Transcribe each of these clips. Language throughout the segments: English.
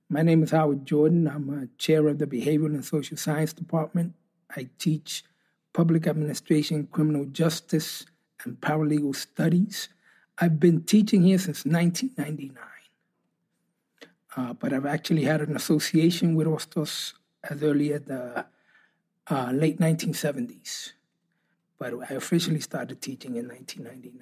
My name is Howard Jordan. I'm a chair of the Behavioral and Social Science Department. I teach public administration, criminal justice, and paralegal studies. I've been teaching here since 1999, but I've actually had an association with Hostos as early as the late 1970s. But I officially started teaching in 1999.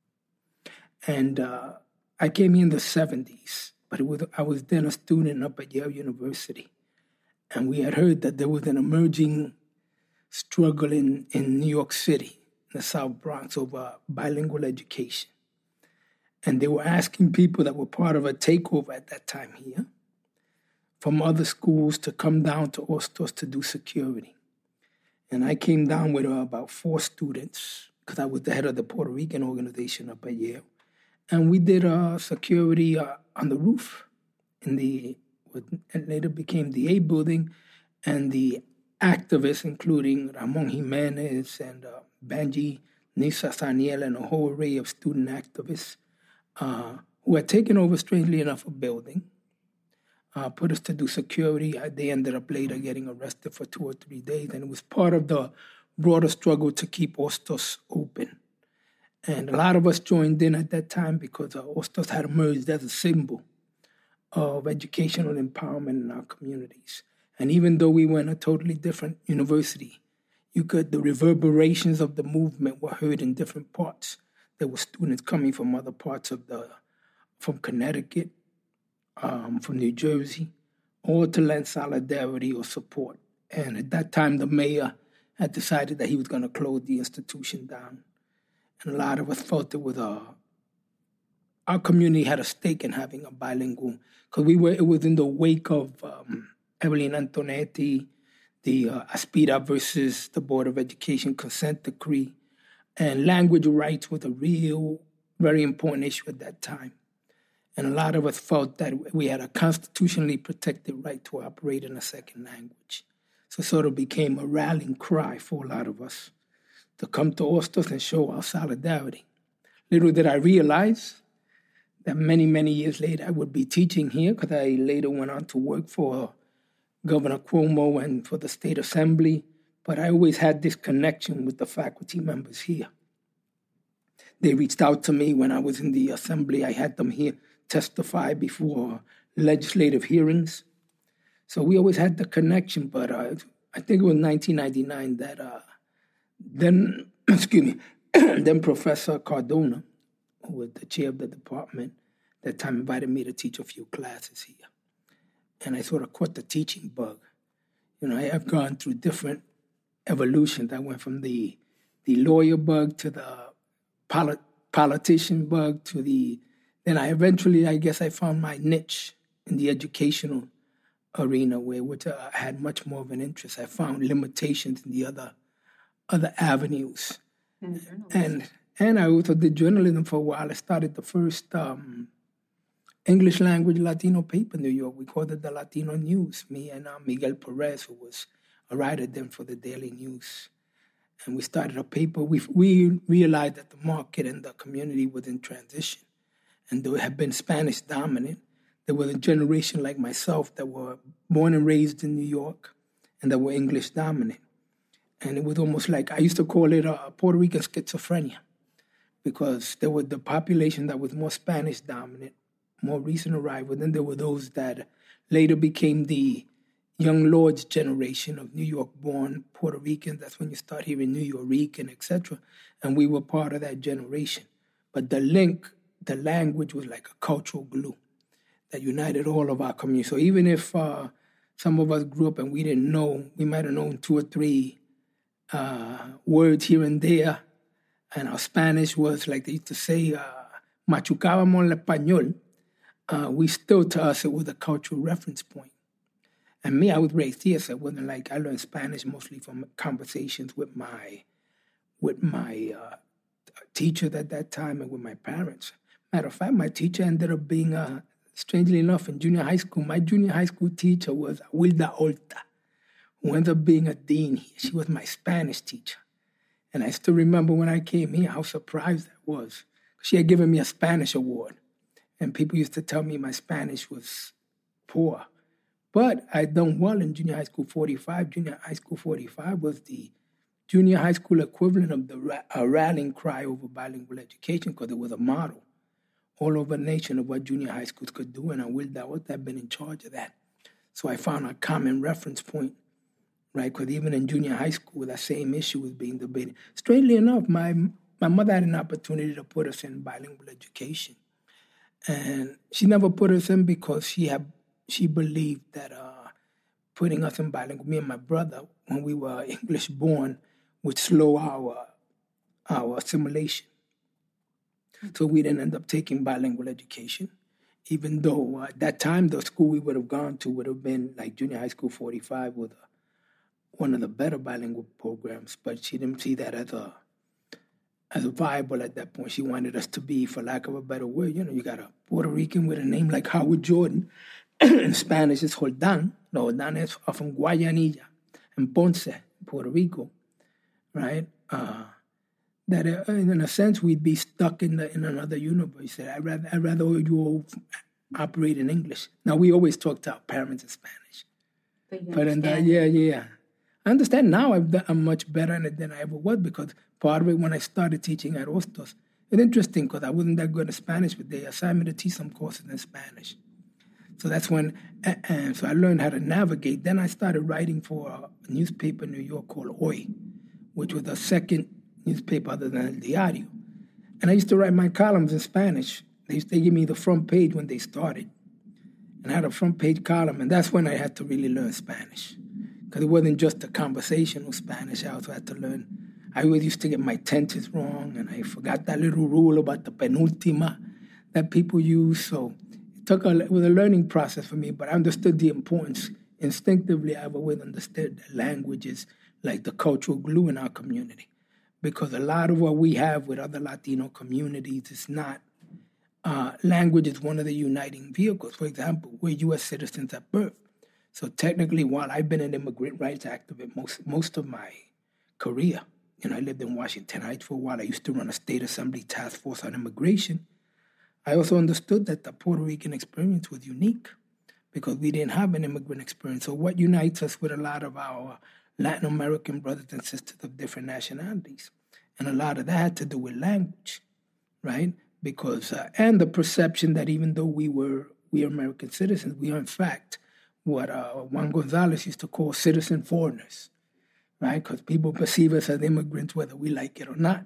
And I came here in the 70s, but I was then a student up at Yale University. And we had heard that there was an emerging struggle in New York City, in the South Bronx, over bilingual education. And they were asking people that were part of a takeover at that time here from other schools to come down to Hostos to do security. And I came down with about 4 students because I was the head of the Puerto Rican organization up at Yale. And we did security on the roof in what later became the A building, and the activists, including Ramon Jimenez and Banji Nisa Saniel and a whole array of student activists who had taken over, strangely enough, a building, put us to do security. They ended up later getting arrested for 2 or 3 days, and it was part of the broader struggle to keep Hostos open. And a lot of us joined in at that time because Hostos had emerged as a symbol of educational empowerment in our communities. And even though we were in a totally different university, the reverberations of the movement were heard in different parts. There were students coming from other parts from Connecticut, from New Jersey, all to lend solidarity or support. And at that time, the mayor had decided that he was going to close the institution down. And a lot of us felt it was our community had a stake in having a bilingual, because it was in the wake of Evelyn Antonetti, the Aspira versus the Board of Education consent decree, and language rights was a real, very important issue at that time. And a lot of us felt that we had a constitutionally protected right to operate in a second language. So it sort of became a rallying cry for a lot of us to come to Hostos and show our solidarity. Little did I realize that many, many years later I would be teaching here, because I later went on to work for Governor Cuomo and for the State Assembly, but I always had this connection with the faculty members here. They reached out to me when I was in the Assembly. I had them here testify before legislative hearings. So we always had the connection, but I think it was 1999 that then Professor Cardona, who was the chair of the department, that time invited me to teach a few classes here. And I sort of caught the teaching bug. I have gone through different evolutions. I went from the lawyer bug to the politician bug to then I eventually, I guess I found my niche in the educational arena, which I had much more of an interest. I found limitations in the other avenues. And I also did journalism for a while. I started the first English language Latino paper in New York. We called it the Latino News, me and Miguel Perez, who was a writer then for the Daily News. And we started a paper. We realized that the market and the community was in transition, and there had been Spanish dominant. There was a generation like myself that were born and raised in New York and that were English dominant. And it was almost like, I used to call it Puerto Rican schizophrenia, because there was the population that was more Spanish dominant, more recent arrival. Then there were those that later became the young lords generation of New York-born Puerto Ricans. That's when you start hearing New Yorican, etc. And we were part of that generation. But the language was like a cultural glue that united all of our community. So even if some of us grew up and we didn't know, we might have known 2 or 3 words here and there, and our Spanish was, like they used to say, machucábamos el español, we still, to us, it was a cultural reference point. And me, I was raised here, so it wasn't like I learned Spanish mostly from conversations with my teachers at that time and with my parents. Matter of fact, my teacher ended up being, strangely enough, in junior high school. My junior high school teacher was Wilda Olta, who ended up being a dean here. She was my Spanish teacher. And I still remember when I came here how surprised I was. She had given me a Spanish award. And people used to tell me my Spanish was poor. But I'd done well in junior high school 45. Junior high school 45 was the junior high school equivalent of the rallying cry over bilingual education because it was a model all over the nation of what junior high schools could do, and I willed out I've been in charge of that. So I found a common reference point, right? Because even in junior high school, that same issue was being debated. Strangely enough, my mother had an opportunity to put us in bilingual education. And she never put us in because she believed that putting us in bilingual, me and my brother, when we were English born, would slow our assimilation. So we didn't end up taking bilingual education, even though at that time the school we would have gone to would have been like junior high school 45 with one of the better bilingual programs, but she didn't see that as a viable at that point. She wanted us to be, for lack of a better word, you got a Puerto Rican with a name like Howard Jordan. In Spanish, it's Jordan. No, Jordan is from Guayanilla and Ponce, Puerto Rico, right? That in a sense we'd be stuck in another universe. I'd rather you all operate in English. Now we always talk to our parents in Spanish, but in that, yeah. I understand now I'm much better in it than I ever was because part of it when I started teaching at Hostos, it's interesting because I wasn't that good at Spanish, but they assigned me to teach some courses in Spanish. So that's when, so I learned how to navigate. Then I started writing for a newspaper in New York called Hoy, which was the second newspaper other than El Diario. And I used to write my columns in Spanish. They used to give me the front page when they started. And I had a front page column, and that's when I had to really learn Spanish. Because it wasn't just a conversational Spanish. I also had to learn. I always used to get my tenses wrong, and I forgot that little rule about the penultima that people use. So it was a learning process for me, but I understood the importance. Instinctively, I've always understood that language is like the cultural glue in our community. Because a lot of what we have with other Latino communities is not, language is one of the uniting vehicles. For example, we're U.S. citizens at birth. So technically, while I've been an immigrant rights activist most of my career, I lived in Washington Heights for a while. I used to run a state assembly task force on immigration. I also understood that the Puerto Rican experience was unique because we didn't have an immigrant experience. So what unites us with a lot of our Latin American brothers and sisters of different nationalities? And a lot of that had to do with language, right? Because, and the perception that even though we are American citizens, we are in fact what Juan Gonzalez used to call citizen foreigners, right? Because people perceive us as immigrants whether we like it or not.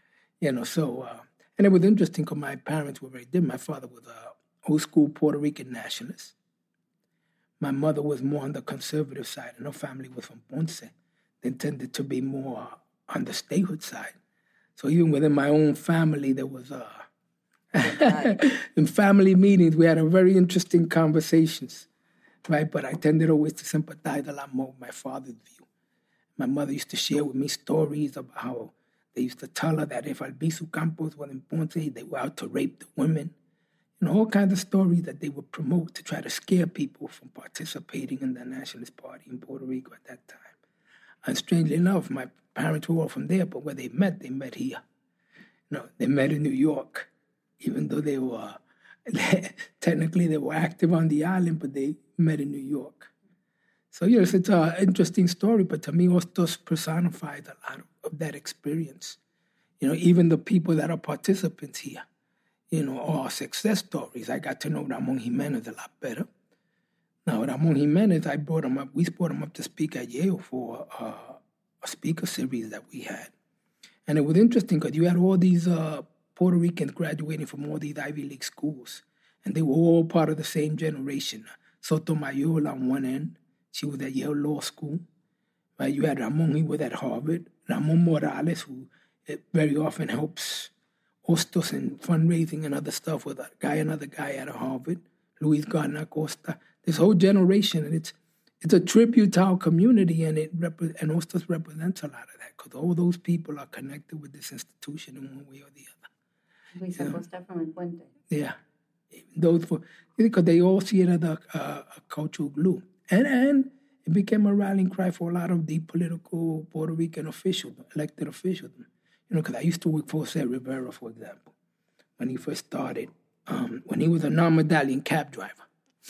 So, and it was interesting because my parents were very different. My father was a old school Puerto Rican nationalist. My mother was more on the conservative side, and her family was from Ponce. They tended to be more on the statehood side. So even within my own family, there was in family meetings, we had a very interesting conversations, right? But I tended always to sympathize a lot more with my father's view. My mother used to share with me stories about how they used to tell her that if Albizu Campos was in Ponce, they were out to rape the women. All kinds of stories that they would promote to try to scare people from participating in the Nationalist Party in Puerto Rico at that time. And strangely enough, my parents were all from there, but where they met here. They met in New York, even though they were, technically they were active on the island, but they met in New York. So yes, it's an interesting story, but to me, Hostos personifies a lot of that experience. Even the people that are participants here, are success stories. I got to know Ramon Jimenez a lot better. Now, Ramon Jimenez, we brought him up to speak at Yale for a speaker series that we had. And it was interesting because you had all these Puerto Ricans graduating from all these Ivy League schools, and they were all part of the same generation. Sotomayor on one end, she was at Yale Law School. Right? You had Ramon, he was at Harvard. Ramon Morales, who very often helps Hostos in fundraising and other stuff with another guy at Harvard, Luis Gardner Costa. This whole generation, and it's a tribute to our community, and Hostos represents a lot of that because all those people are connected with this institution in one way or the other. Luis Acosta from El Puente. Yeah, because they all see it as a cultural glue, and it became a rallying cry for a lot of the political Puerto Rican officials, elected officials. Because I used to work for Jose Rivera, for example, when he first started, when he was a non-medallion cab driver.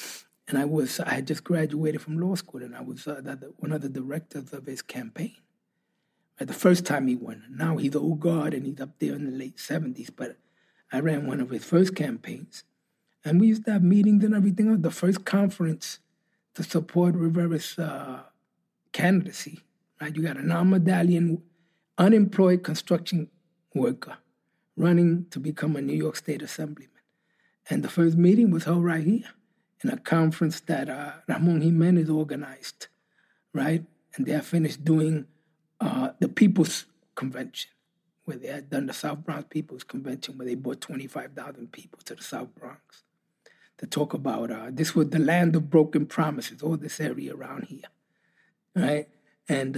And I had just graduated from law school, and I was one of the directors of his campaign. The first time he won. Now he's old guard, and he's up there in the late 70s, but I ran one of his first campaigns. And we used to have meetings and everything else. The first conference to support Rivera's candidacy, right? You got a non-medallion, unemployed construction worker running to become a New York State Assemblyman. And the first meeting was held right here in a conference that Ramon Jimenez organized, right? And they had finished doing the People's Convention, where they had done the South Bronx People's Convention, where they brought 25,000 people to the South Bronx to talk about, this was the land of broken promises, all this area around here, right? And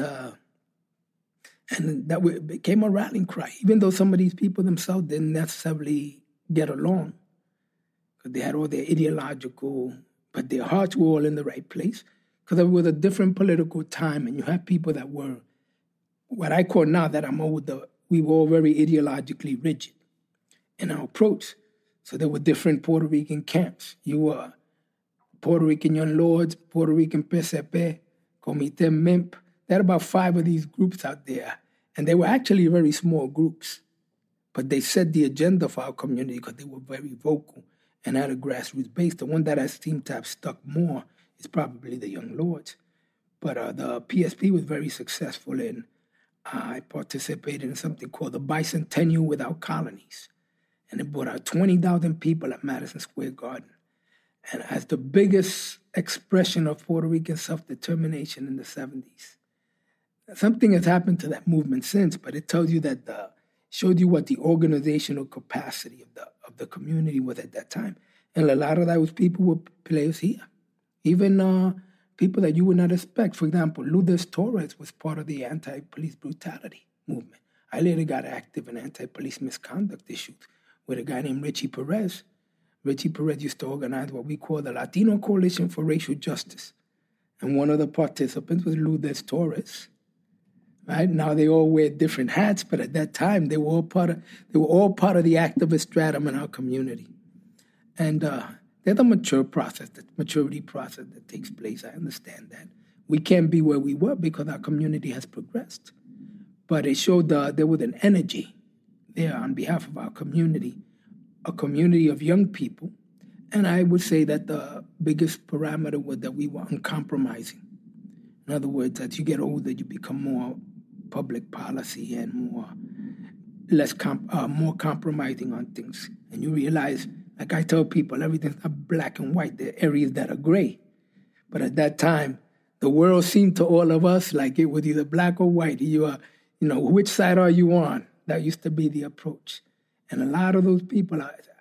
that became a rallying cry, even though some of these people themselves didn't necessarily get along, because they had all their ideological, but their hearts were all in the right place, because it was a different political time, and you had people that were, what I call now that I'm older, we were all very ideologically rigid in our approach. So there were different Puerto Rican camps. You were Puerto Rican Young Lords, Puerto Rican PCP, Comité MIMP. There are about 5 of these groups out there. And they were actually very small groups. But they set the agenda for our community because they were very vocal and had a grassroots base. The one that I seem to have stuck more is probably the Young Lords. But the PSP was very successful in, I participated in something called the Bicentennial Without Colonies. And it brought out 20,000 people at Madison Square Garden. And as the biggest expression of Puerto Rican self-determination in the 70s. Something has happened to that movement since, but it tells you that showed you what the organizational capacity of the community was at that time. And a lot of those people were players here. Even people that you would not expect. For example, Lourdes Torres was part of the anti-police brutality movement. I later got active in anti-police misconduct issues with a guy named Richie Perez. Richie Perez used to organize what we call the Latino Coalition for Racial Justice. And one of the participants was Lourdes Torres. Right now, they all wear different hats, but at that time, they were all part of the activist stratum in our community. And there's a maturity process that takes place. I understand that. We can't be where we were because our community has progressed. But it showed there was an energy there on behalf of our community, a community of young people. And I would say that the biggest parameter was that we were uncompromising. In other words, as you get older, you become more public policy and more compromising on things. And you realize, like I tell people, everything's not black and white. There are areas that are gray. But at that time, the world seemed to all of us like it was either black or white. You are, which side are you on? That used to be the approach. And a lot of those people,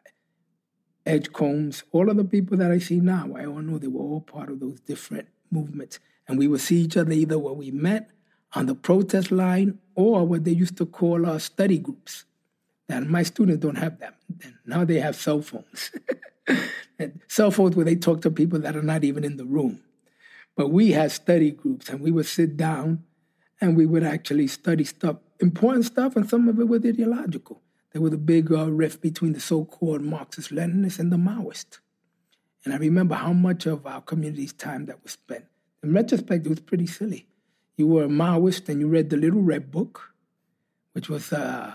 Edgcombs, all of the people that I see now, I all know they were all part of those different movements. And we would see each other either where we met on the protest line or what they used to call study groups. And my students don't have that. And now they have cell phones. And cell phones where they talk to people that are not even in the room. But we had study groups, and we would sit down and we would actually study stuff, important stuff, and some of it was ideological. There was a big rift between the so-called Marxist-Leninists and the Maoists. And I remember how much of our community's time that was spent. In retrospect, it was pretty silly. You were a Maoist and you read the Little Red Book, which was, I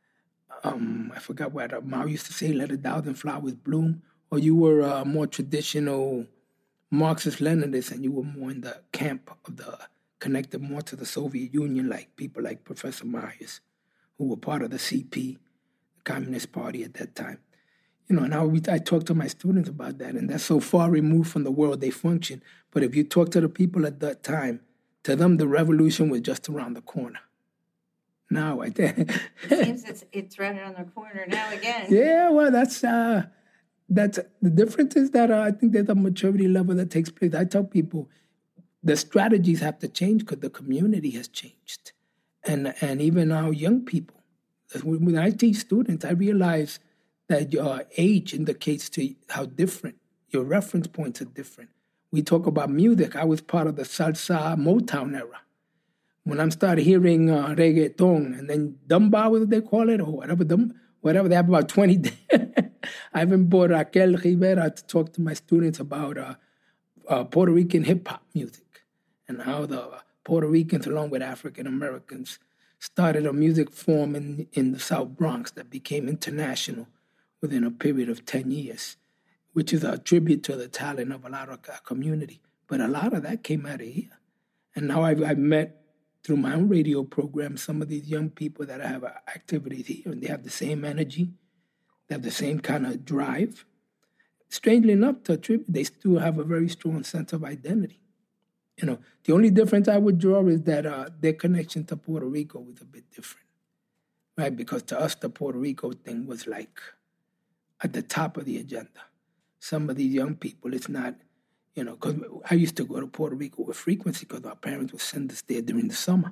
forgot what Mao used to say, let 1,000 flowers bloom. Or you were a more traditional Marxist-Leninist and you were more in the camp of connected more to the Soviet Union, like people like Professor Myers, who were part of the CP, the Communist Party at that time. And I talk to my students about that, and that's so far removed from the world they function. But if you talk to the people at that time, to them, the revolution was just around the corner. Now, I think it seems it's right around the corner now again. Yeah, well, that's the difference is that I think there's a maturity level that takes place. I tell people the strategies have to change because the community has changed, and even our young people. When I teach students, I realize that your age indicates to how different your reference points are different. We talk about music. I was part of the salsa Motown era. When I started hearing reggaeton and then dumba, as they call it, or whatever, they have about 20. I even brought Raquel Rivera to talk to my students about Puerto Rican hip-hop music and how the Puerto Ricans, along with African Americans, started a music form in the South Bronx that became international within a period of 10 years, which is a tribute to the talent of a lot of our community. But a lot of that came out of here. And now I've met, through my own radio program, some of these young people that have activities here, and they have the same energy, they have the same kind of drive. Strangely enough, they still have a very strong sense of identity. The only difference I would draw is that their connection to Puerto Rico was a bit different, right? Because to us, the Puerto Rico thing was like at the top of the agenda. Some of these young people, it's not, because I used to go to Puerto Rico with frequency because our parents would send us there during the summer.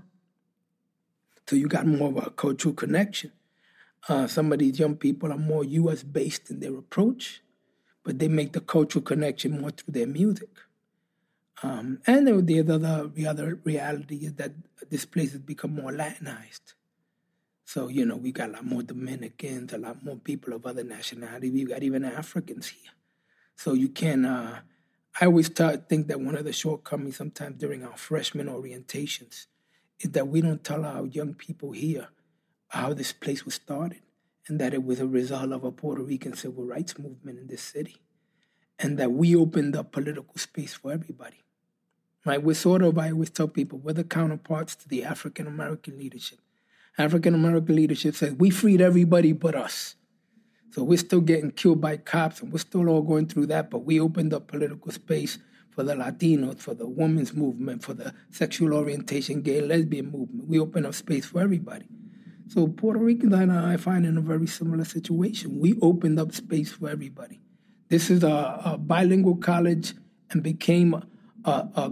So you got more of a cultural connection. Some of these young people are more U.S.-based in their approach, but they make the cultural connection more through their music. And the other reality is that this place has become more Latinized. So, we got a lot more Dominicans, a lot more people of other nationalities. We've got even Africans here. So you can, I always think that one of the shortcomings sometimes during our freshman orientations is that we don't tell our young people here how this place was started and that it was a result of a Puerto Rican civil rights movement in this city and that we opened up political space for everybody. Right? I always tell people, we're the counterparts to the African-American leadership. African-American leadership says, we freed everybody but us. So we're still getting killed by cops and we're still all going through that, but we opened up political space for the Latinos, for the women's movement, for the sexual orientation, gay and lesbian movement. We opened up space for everybody. So Puerto Ricans and I find in a very similar situation. We opened up space for everybody. This is a bilingual college and became a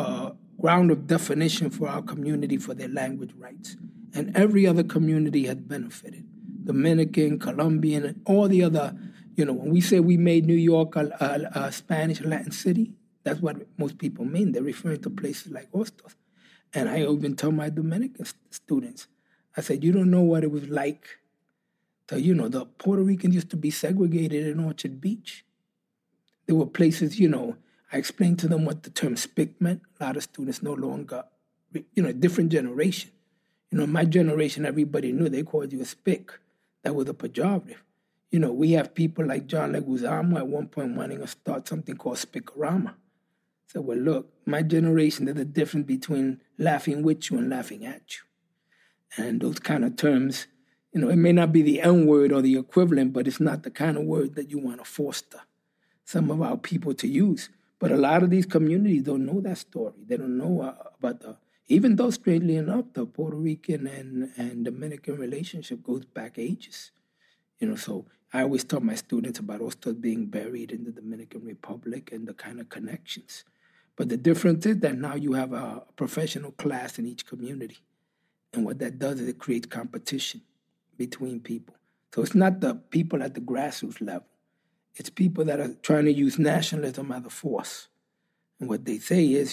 ground of definition for our community for their language rights. And every other community had benefited. Dominican, Colombian, and all the other, when we say we made New York a Spanish Latin city, that's what most people mean. They're referring to places like Hostos. And I even tell my Dominican students, I said, you don't know what it was like to, the Puerto Ricans used to be segregated in Orchard Beach. There were places, I explained to them what the term spick meant. A lot of students no longer, different generation. My generation, everybody knew they called you a spick. That was a pejorative. We have people like John Leguizamo at one point wanting to start something called Spickorama. So, well, look, my generation, there's a difference between laughing with you and laughing at you. And those kind of terms, it may not be the N word or the equivalent, but it's not the kind of word that you want to foster some of our people to use. But a lot of these communities don't know that story. They don't know about even though, strangely enough, the Puerto Rican and Dominican relationship goes back ages. So I always tell my students about Hostos being buried in the Dominican Republic and the kind of connections. But the difference is that now you have a professional class in each community. And what that does is it creates competition between people. So it's not the people at the grassroots level. It's people that are trying to use nationalism as a force. And what they say is,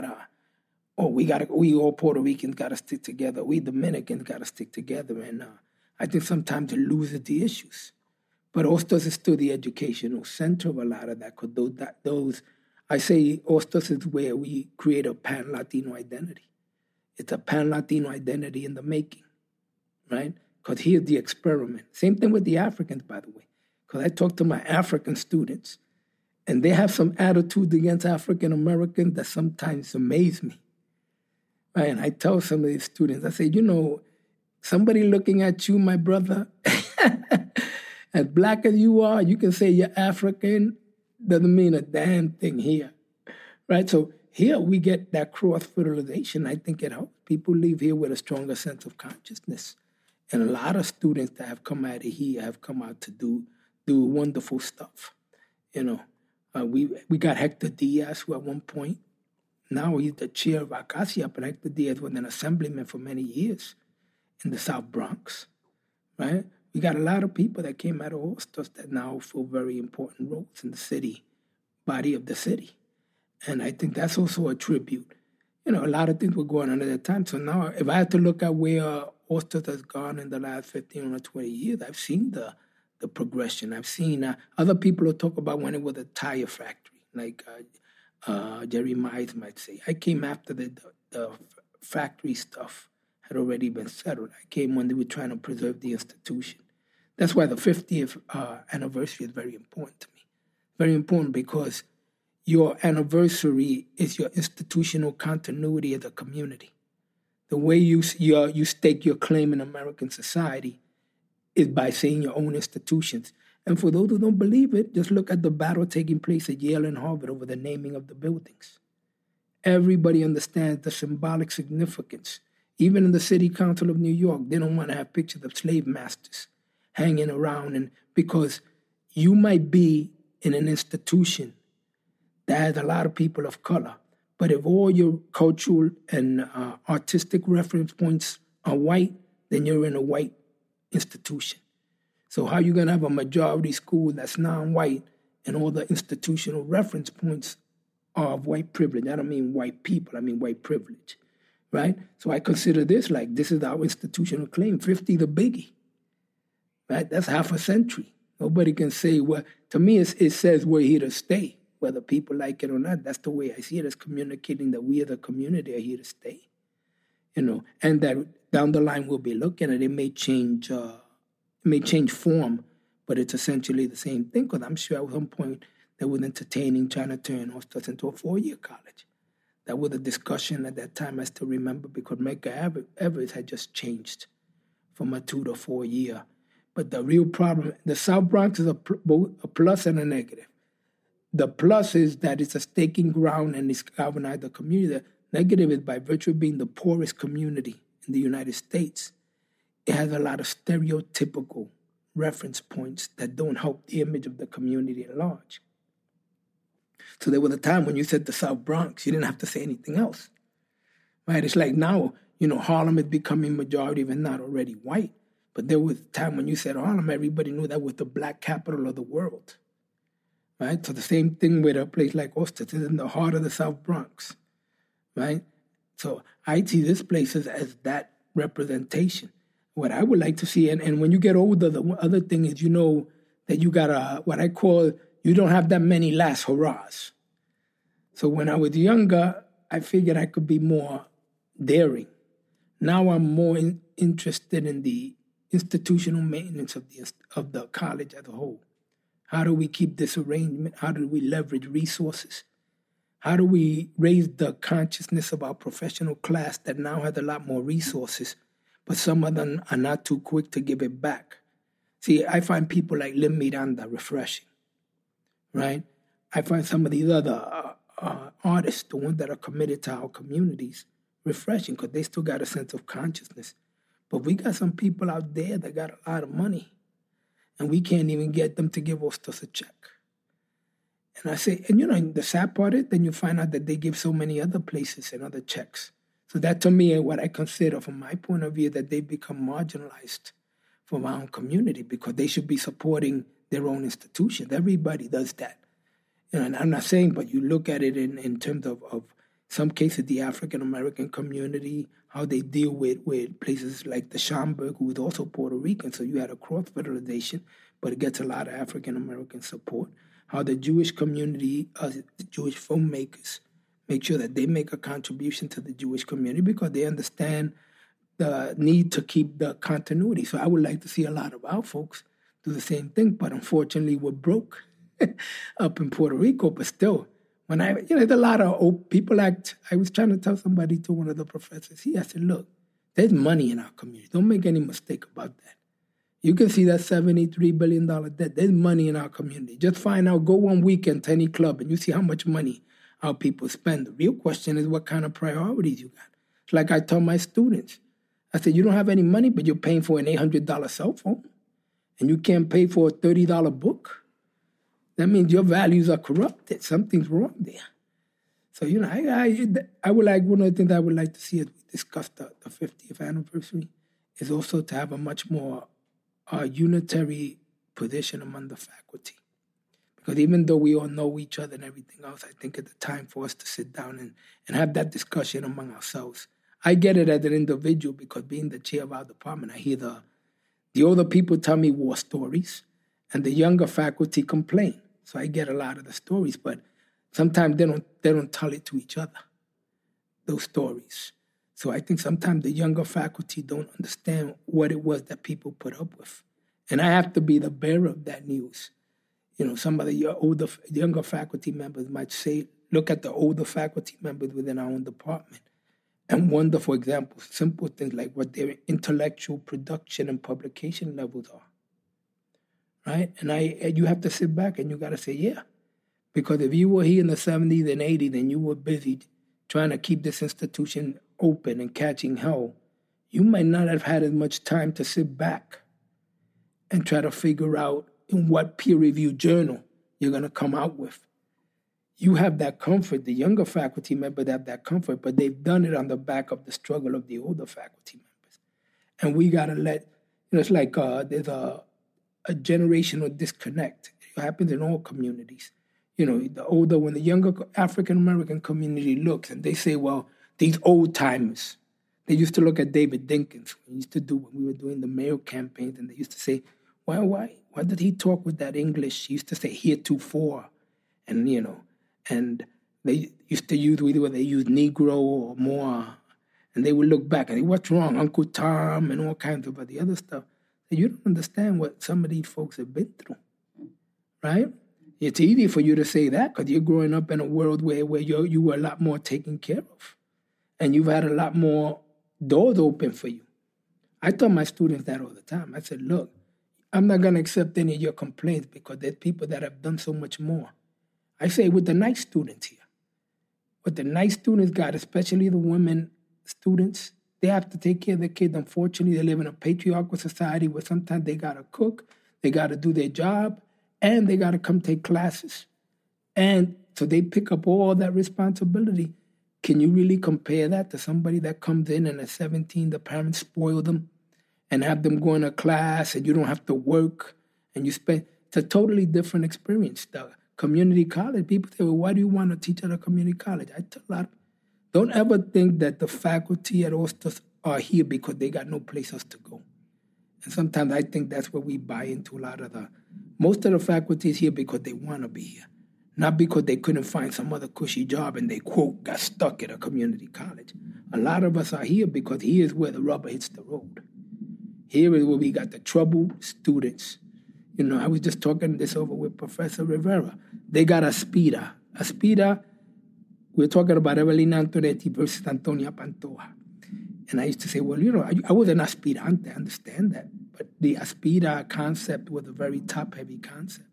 we all Puerto Ricans got to stick together. We Dominicans got to stick together. And I think sometimes it loses the issues. But Hostos is still the educational center of a lot of that. Because I say Hostos is where we create a pan-Latino identity. It's a pan-Latino identity in the making, right? Because here's the experiment. Same thing with the Africans, by the way. Because I talk to my African students, and they have some attitudes against African Americans that sometimes amaze me. Right? And I tell some of these students, I say, somebody looking at you, my brother, as black as you are, you can say you're African, doesn't mean a damn thing here, right? So here we get that cross-fertilization. I think it helps. People leave here with a stronger sense of consciousness. And a lot of students that have come out of here have come out to do wonderful stuff. We got Hector Diaz, who at one point, now he's the chair of Acacia, but Hector Diaz was an assemblyman for many years in the South Bronx, right? We got a lot of people that came out of Hostos that now fill very important roles in the city, body of the city. And I think that's also a tribute. A lot of things were going on at that time. So now if I have to look at where Hostos has gone in the last 15 or 20 years, I've seen the progression. I've seen other people who talk about when it was a tire factory, like Jerry Mize might say. I came after the factory stuff had already been settled. I came when they were trying to preserve the institution. That's why the 50th anniversary is very important to me. Very important because your anniversary is your institutional continuity of the community. The way you stake your claim in American society is by saying your own institutions. And for those who don't believe it, just look at the battle taking place at Yale and Harvard over the naming of the buildings. Everybody understands the symbolic significance. Even in the City Council of New York, they don't want to have pictures of slave masters hanging around, and because you might be in an institution that has a lot of people of color, but if all your cultural and artistic reference points are white, then you're in a white institution. So how are you going to have a majority school that's non-white and all the institutional reference points are of white privilege? I don't mean white people, I mean white privilege, right? So I consider this like this is our institutional claim, 50 the biggie, right? That's half a century. Nobody can say, well, to me it says we're here to stay, whether people like it or not. That's the way I see it, as communicating that we as a community are here to stay, and that down the line we'll be looking at it. It may change form, but it's essentially the same thing, because I'm sure at some point they were entertaining trying to turn Hostos into a 4-year college. That was a discussion at that time, I still remember, because Medgar Evers had just changed from a 2 to 4 year. But the real problem, the South Bronx is both a plus and a negative. The plus is that it's a staking ground and it's galvanized the community. The negative is by virtue of being the poorest community in the United States, it has a lot of stereotypical reference points that don't help the image of the community at large. So there was a time when you said the South Bronx, you didn't have to say anything else, right? It's like now, Harlem is becoming majority, if not already white. But there was a time when you said Harlem, everybody knew that was the black capital of the world, right? So the same thing with a place like Hostos. It's in the heart of the South Bronx, right? So I see this place as that representation. What I would like to see, and when you get older, the other thing is, that you got what I call, you don't have that many last hurrahs. So when I was younger, I figured I could be more daring. Now I'm more interested in the institutional maintenance of the college as a whole. How do we keep this arrangement? How do we leverage resources? How do we raise the consciousness of our professional class that now has a lot more resources, but some of them are not too quick to give it back? See, I find people like Lin Miranda refreshing, right? I find some of these other artists, the ones that are committed to our communities, refreshing because they still got a sense of consciousness. But we got some people out there that got a lot of money, and we can't even get them to give us a check. And I say, and the sad part is, then you find out that they give so many other places and other checks. So that to me is what I consider, from my point of view, that they become marginalized from our own community because they should be supporting their own institutions. Everybody does that. And I'm not saying, but you look at it in terms of some cases, the African-American community, how they deal with places like the Schomburg, who is also Puerto Rican. So you had a cross-fertilization, but it gets a lot of African-American support. How the Jewish community, the Jewish filmmakers, make sure that they make a contribution to the Jewish community because they understand the need to keep the continuity. So I would like to see a lot of our folks do the same thing, but unfortunately we're broke up in Puerto Rico. But still, when there's a lot of old people act. I was trying to tell somebody, to one of the professors, I said, look, there's money in our community. Don't make any mistake about that. You can see that $73 billion debt. There's money in our community. Just find out, go one weekend to any club, and you see how much money our people spend. The real question is what kind of priorities you got. It's like I tell my students. I said, you don't have any money, but you're paying for an $800 cell phone, and you can't pay for a $30 book. That means your values are corrupted. Something's wrong there. So, I would like, one of the things I would like to see as we discuss the 50th anniversary is also to have a much more unitary position among the faculty. Because even though we all know each other and everything else, I think it's the time for us to sit down and have that discussion among ourselves. I get it as an individual because being the chair of our department, I hear the older people tell me war stories and the younger faculty complain. So I get a lot of the stories. But sometimes they don't tell it to each other, those stories. So I think sometimes the younger faculty don't understand what it was that people put up with. And I have to be the bearer of that news. Some of the younger faculty members might say, look at the older faculty members within our own department and wonder, for example, simple things like what their intellectual production and publication levels are, right? And you have to sit back and you got to say, yeah, because if you were here in the 70s and 80s and you were busy trying to keep this institution open and catching hell, you might not have had as much time to sit back and try to figure out in what peer-reviewed journal you're going to come out with. You have that comfort. The younger faculty members have that comfort, but they've done it on the back of the struggle of the older faculty members. And we got to it's like there's a generational disconnect. It happens in all communities. When the younger African-American community looks and they say, well, these old-timers, they used to look at David Dinkins. When we were doing the Mayo campaigns, and they used to say, why did he talk with that English? He used to say heretofore, and they used to use either they used Negro or more, and they would look back and say, what's wrong, Uncle Tom, and all kinds of the other stuff. And you don't understand what some of these folks have been through, right? It's easy for you to say that because you're growing up in a world where you were a lot more taken care of, and you've had a lot more doors open for you. I tell my students that all the time. I said, look, I'm not going to accept any of your complaints because there's people that have done so much more. I say with the nice students here, what the nice students got, especially the women students, they have to take care of their kids. Unfortunately, they live in a patriarchal society where sometimes they got to cook, they got to do their job, and they got to come take classes. And so they pick up all that responsibility. Can you really compare that to somebody that comes in and at 17, the parents spoil them and have them go in a class and you don't have to work and you spend... It's a totally different experience. The community college, people say, well, why do you want to teach at a community college? I tell a lot of people, don't ever think that the faculty at Hostos are here because they got no place else to go. And sometimes I think that's where we buy into a lot of most of the faculty is here because they want to be here, not because they couldn't find some other cushy job and they, quote, got stuck at a community college. A lot of us are here because here's where the rubber hits the road. Here is where we got the troubled students. I was just talking this over with Professor Rivera. They got Aspira. Aspira, we're talking about Evelina Antonetti versus Antonia Pantoja. And I used to say, well, I was an aspirante, I understand that. But the Aspira concept was a very top-heavy concept.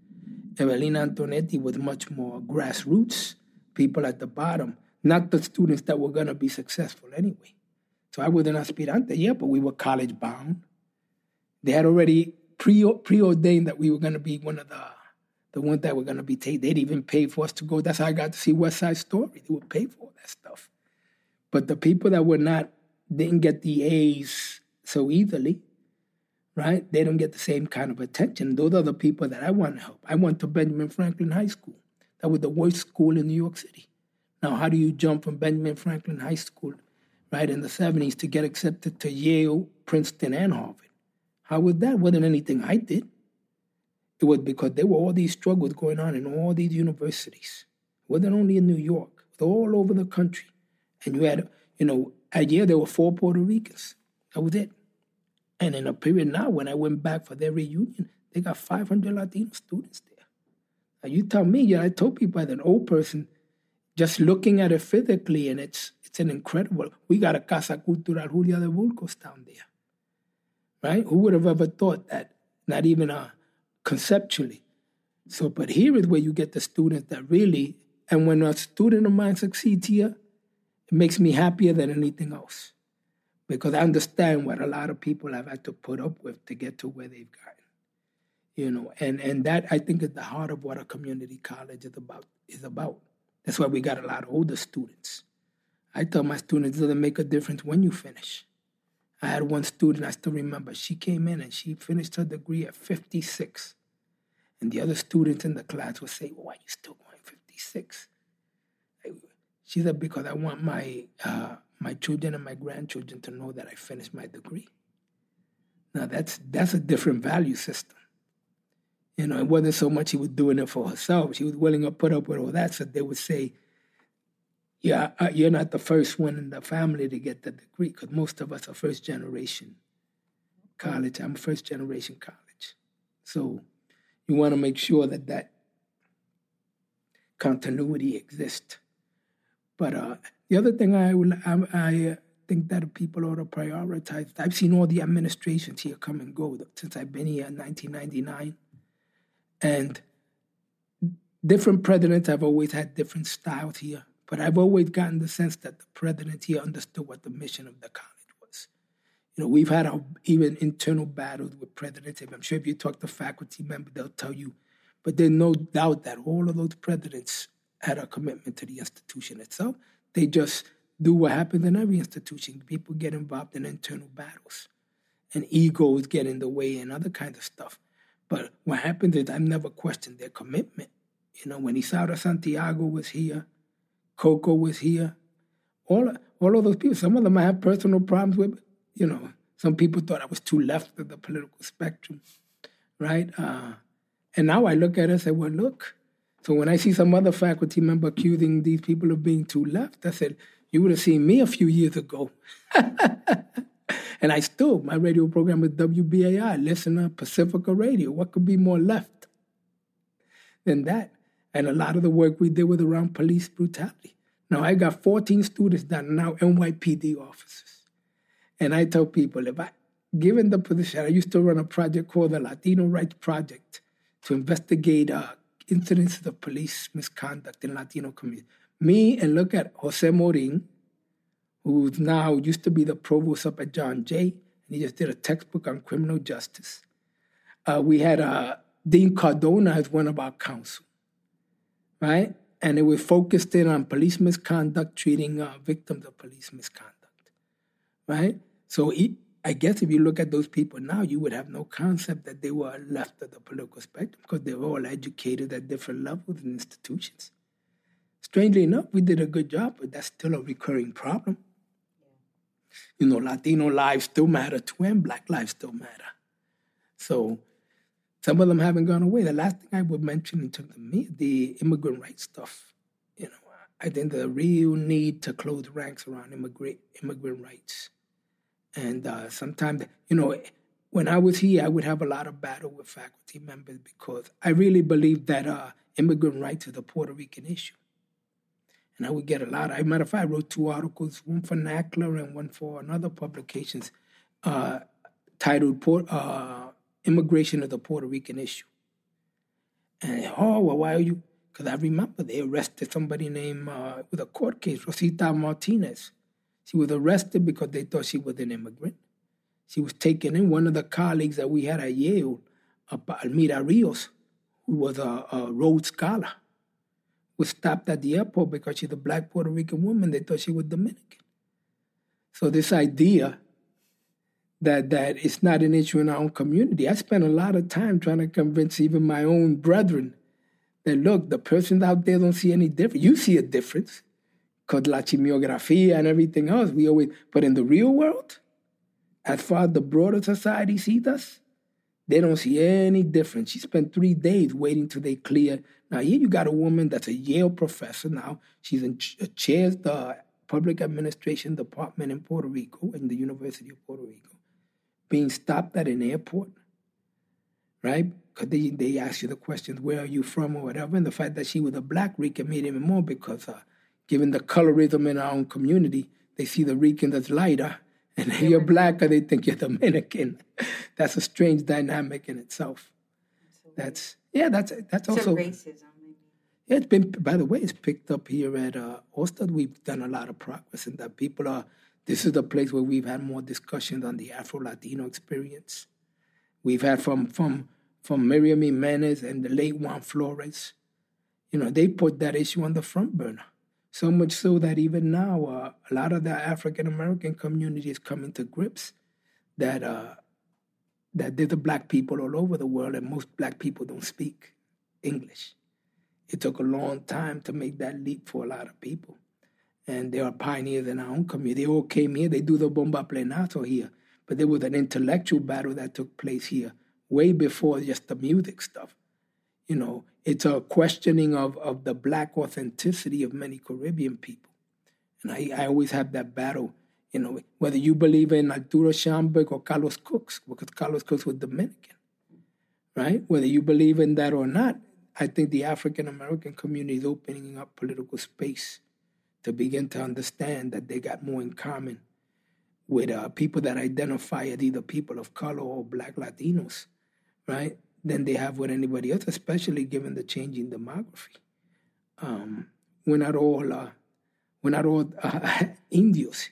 Evelina Antonetti was much more grassroots, people at the bottom, not the students that were going to be successful anyway. So I was an aspirante, yeah, but we were college-bound. They had already preordained that we were going to be one of the ones that were going to be taken. They'd even pay for us to go. That's how I got to see West Side Story. They would pay for all that stuff. But the people that didn't get the A's so easily, right? They don't get the same kind of attention. Those are the people that I want to help. I went to Benjamin Franklin High School. That was the worst school in New York City. Now, how do you jump from Benjamin Franklin High School, right, in the 70s to get accepted to Yale, Princeton, and Harvard? How was that? Wasn't anything I did. It was because there were all these struggles going on in all these universities. It wasn't only in New York. It was all over the country. And you had, a year there were 4 Puerto Ricans. That was it. And in a period now, when I went back for their reunion, they got 500 Latino students there. Now you tell me, I told people as an old person, just looking at it physically, and it's an incredible... We got a Casa Cultural Julia de Burgos down there. Right? Who would have ever thought that? Not even conceptually. So, but here is where you get the students that really... And when a student of mine succeeds here, it makes me happier than anything else. Because I understand what a lot of people have had to put up with to get to where they've gotten. And that, I think, is the heart of what a community college is about. That's why we got a lot of older students. I tell my students, it doesn't make a difference when you finish. I had one student, I still remember, she came in and she finished her degree at 56. And the other students in the class would say, well, why are you still going 56? She said, because I want my children and my grandchildren to know that I finished my degree. Now, that's a different value system. You know, it wasn't so much she was doing it for herself. She was willing to put up with all that. So they would say, yeah, you're not the first one in the family to get the degree, because most of us are first generation college. I'm first generation college. So you want to make sure that that continuity exists. But the other thing I think that people ought to prioritize, I've seen all the administrations here come and go since I've been here in 1999. And different presidents have always had different styles here. But I've always gotten the sense that the president here understood what the mission of the college was. You know, we've had our even internal battles with presidents. I'm sure if you talk to faculty members, they'll tell you. But there's no doubt that all of those presidents had a commitment to the institution itself. They just do what happens in every institution. People get involved in internal battles, and egos get in the way and other kinds of stuff. But what happens is I've never questioned their commitment. You know, when Isaura Santiago was here, Coco was here, all of those people, some of them I have personal problems with. You know, some people thought I was too left of the political spectrum, right? And now I look at it and say, well, look. So when I see some other faculty member accusing these people of being too left, I said, you would have seen me a few years ago. And I still, my radio program is WBAI, listener, Pacifica Radio. What could be more left than that? And a lot of the work we did was around police brutality. Now, I got 14 students that are now NYPD officers. And I tell people, given the position, I used to run a project called the Latino Rights Project to investigate incidences of police misconduct in Latino communities. Me and look at Jose Morin, who now used to be the provost up at John Jay, and he just did a textbook on criminal justice. We had Dean Cardona as one of our counsel, right? And it was focused in on police misconduct, treating victims of police misconduct, right? So I guess if you look at those people now, you would have no concept that they were left of the political spectrum because they were all educated at different levels and institutions. Strangely enough, we did a good job, but that's still a recurring problem. You know, Latino lives still matter too, and Black lives still matter. So some of them haven't gone away. The last thing I would mention in terms of me is the immigrant rights stuff. You know, I think the real need to close ranks around immigrant rights. And sometimes, you know, when I was here, I would have a lot of battle with faculty members because I really believe that immigrant rights is a Puerto Rican issue. And I would get a lot. As a matter of fact, I wrote 2 articles, one for NACLA and one for another publications titled Immigration is the Puerto Rican Issue. And, well, why are you? Because I remember they arrested somebody named, with a court case, Rosita Martinez. She was arrested because they thought she was an immigrant. She was taken in. One of the colleagues that we had at Yale, Almira Rios, who was a Rhodes Scholar, was stopped at the airport because she's a Black Puerto Rican woman. They thought she was Dominican. So this idea that it's not an issue in our own community, I spent a lot of time trying to convince even my own brethren that, look, the persons out there don't see any difference. You see a difference because la chimiografía and everything else, but in the real world, as far as the broader society sees us, they don't see any difference. She spent 3 days waiting till they clear. Now, here you got a woman that's a Yale professor now. She's chairs the public administration department in Puerto Rico, in the University of Puerto Rico, being stopped at an airport, right? Because they ask you the questions, where are you from or whatever. And the fact that she was a Black Rican made even more because given the colorism in our own community, they see the Rican as lighter. And you're Black, or they think you're Dominican. That's a strange dynamic in itself. That's also racism. Maybe. Yeah, it's been. By the way, it's picked up here at Ostad. We've done a lot of progress in that. This is the place where we've had more discussions on the Afro-Latino experience. We've had from Miriam Jimenez and the late Juan Flores. You know, they put that issue on the front burner. So much so that even now, a lot of the African-American community is coming to grips that there's Black people all over the world, and most Black people don't speak English. It took a long time to make that leap for a lot of people. And there are pioneers in our own community. They all came here. They do the bomba plenazo here. But there was an intellectual battle that took place here way before just the music stuff. it's a questioning of the Black authenticity of many Caribbean people. And I always have that battle, whether you believe in Arturo Schomburg or Carlos Cooks, because Carlos Cooks was Dominican, right? Whether you believe in that or not, I think the African-American community is opening up political space to begin to understand that they got more in common with people that identify as either people of color or Black Latinos, right, than they have with anybody else, especially given the changing demography. We're not all Indios.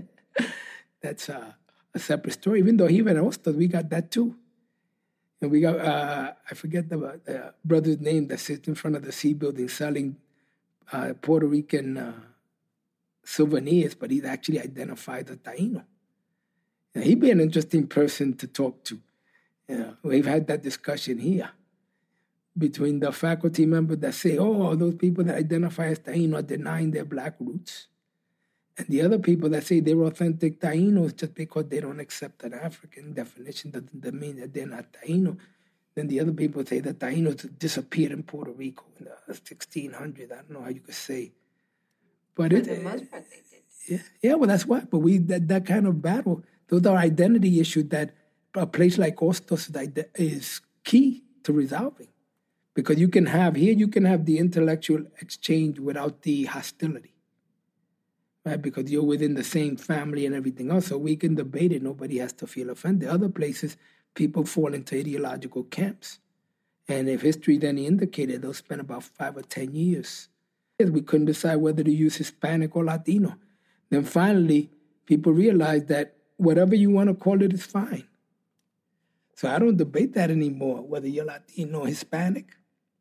That's a separate story. Even though here in Hostos, we got that too. And we got, I forget the brother's name that sits in front of the C building selling Puerto Rican souvenirs, but he's actually identified as Taino. And he'd be an interesting person to talk to. We've had that discussion here between the faculty members that say, oh, those people that identify as Taino are denying their Black roots. And the other people that say they're authentic Tainos just because they don't accept an African definition doesn't mean that they're not Taino. Then the other people say that Tainos disappeared in Puerto Rico in the 1600s. I don't know how you could say. But for the most part, they did. Yeah, well, that's why. But that kind of battle, those are identity issues that a place like Hostos is key to resolving. Because you can have the intellectual exchange without the hostility. Right? Because you're within the same family and everything else. So we can debate it. Nobody has to feel offended. Other places, people fall into ideological camps. And if history then indicated, they'll spend about 5 or 10 years. We couldn't decide whether to use Hispanic or Latino. Then finally, people realized that whatever you want to call it is fine. So I don't debate that anymore, whether you're Latino or Hispanic.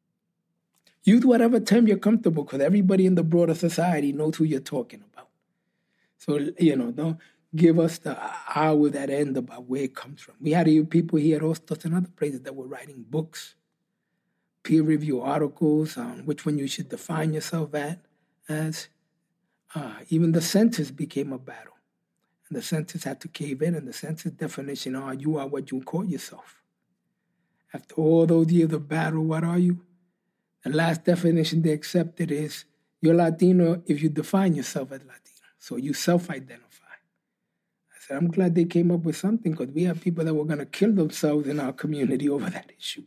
Use whatever term you're comfortable, because everybody in the broader society knows who you're talking about. So, don't give us the hour that end about where it comes from. We had people here at Hostos and other places that were writing books, peer review articles on which one you should define yourself as. Even the census became a battle. And the census had to cave in, and the census definition, you are what you call yourself. After all those years of battle, what are you? The last definition they accepted is you're Latino if you define yourself as Latino. So you self-identify. I said, I'm glad they came up with something, because we have people that were going to kill themselves in our community over that issue.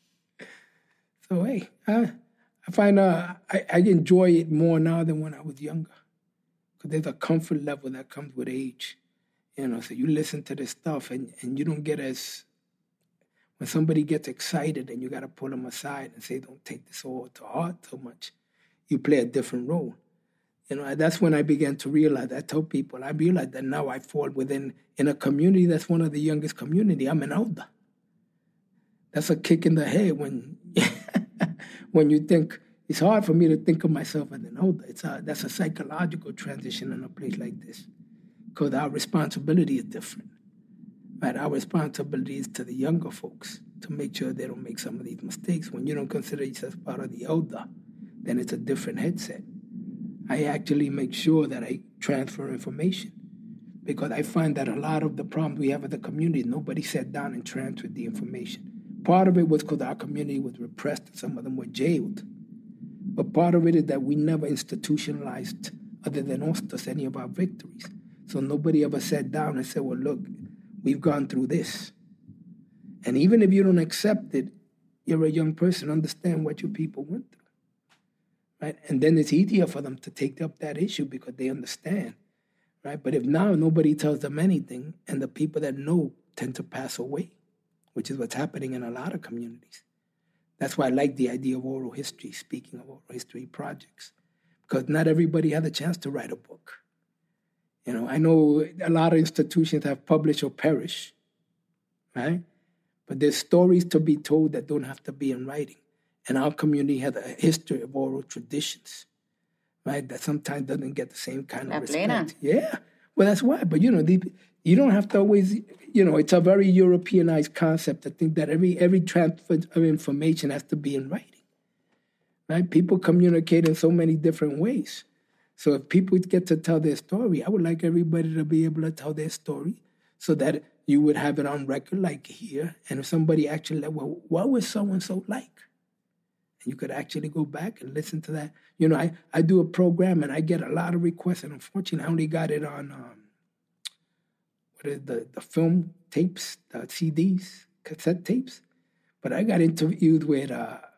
So, hey, I find I enjoy it more now than when I was younger. Because there's a comfort level that comes with age. So you listen to this stuff and you don't get as... When somebody gets excited and you got to pull them aside and say, don't take this all to heart so much, you play a different role. That's when I began to realize, I tell people, I realize that now I fall in a community that's one of the youngest community. I'm an elder. That's a kick in the head when when you think, it's hard for me to think of myself as an elder. That's a psychological transition in a place like this, because our responsibility is different. Right? Our responsibility is to the younger folks to make sure they don't make some of these mistakes. When you don't consider yourself part of the elder, then it's a different headset. I actually make sure that I transfer information, because I find that a lot of the problems we have as a community, nobody sat down and transferred the information. Part of it was because our community was repressed and some of them were jailed. But part of it is that we never institutionalized, other than Hostos, any of our victories. So nobody ever sat down and said, well, look, we've gone through this. And even if you don't accept it, you're a young person, understand what your people went through. Right? And then it's easier for them to take up that issue because they understand. Right? But if now nobody tells them anything, and the people that know tend to pass away, which is what's happening in a lot of communities. That's why I like the idea of oral history, speaking of oral history projects, because not everybody had a chance to write a book. I know a lot of institutions have publish or perish, right? But there's stories to be told that don't have to be in writing. And our community has a history of oral traditions, right? That sometimes doesn't get the same kind of respect. Yeah, well, that's why. But, you don't have to always, it's a very Europeanized concept to think that every transfer of information has to be in writing, right? People communicate in so many different ways. So if people get to tell their story, I would like everybody to be able to tell their story so that you would have it on record like here. And if somebody actually, well, what was so-and-so like? You could actually go back and listen to that. You know, I do a program and I get a lot of requests, and unfortunately, I only got it on the film tapes, the CDs, cassette tapes. But I got interviewed with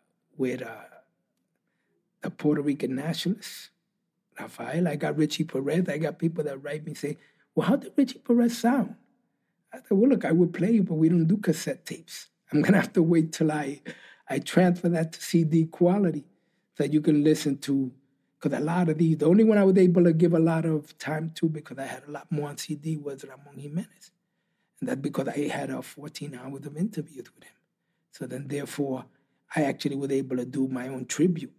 the Puerto Rican nationalists, Rafael. I got Richie Perez. I got people that write me say, "Well, how did Richie Perez sound?" I said, "Well, look, I would play you, but we don't do cassette tapes. I'm gonna have to wait till I transfer that to CD quality so that you can listen to." Because a lot of these, the only one I was able to give a lot of time to, because I had a lot more on CD, was Ramon Jimenez. And that's because I had 14 hours of interviews with him. So then, therefore, I actually was able to do my own tribute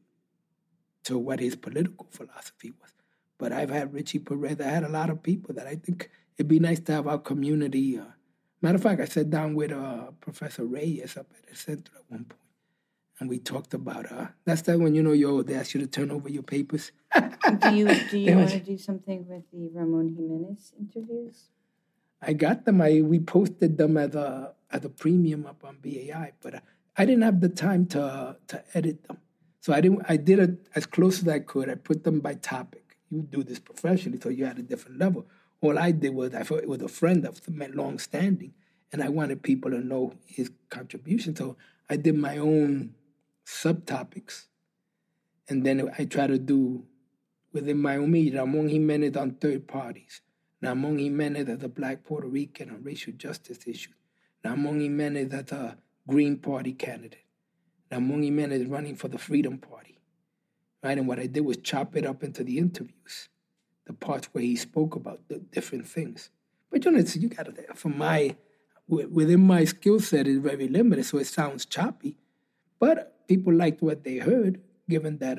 to what his political philosophy was. But I've had Richie Perez. I had a lot of people that I think it'd be nice to have our community. Matter of fact, I sat down with Professor Reyes up at the center at one point. And we talked about that's that when they ask you to turn over your papers. Do you want to do something with the Ramon Jimenez interviews? I got them. We posted them as a premium up on BAI, but I didn't have the time to edit them. So I did it as close as I could. I put them by topic. You do this professionally, so you had a different level. All I did was I thought it was a friend of my long standing, and I wanted people to know his contribution. So I did my own subtopics, and then I try to do within my own media Ramon Jimenez on third parties, Ramon Jimenez as a Black Puerto Rican on racial justice issues, Ramon Jimenez as a Green Party candidate, Ramon Jimenez running for the Freedom Party, right? And what I did was chop it up into the interviews, the parts where he spoke about the different things. But you got to, within my skill set is very limited, so it sounds choppy. But people liked what they heard, given that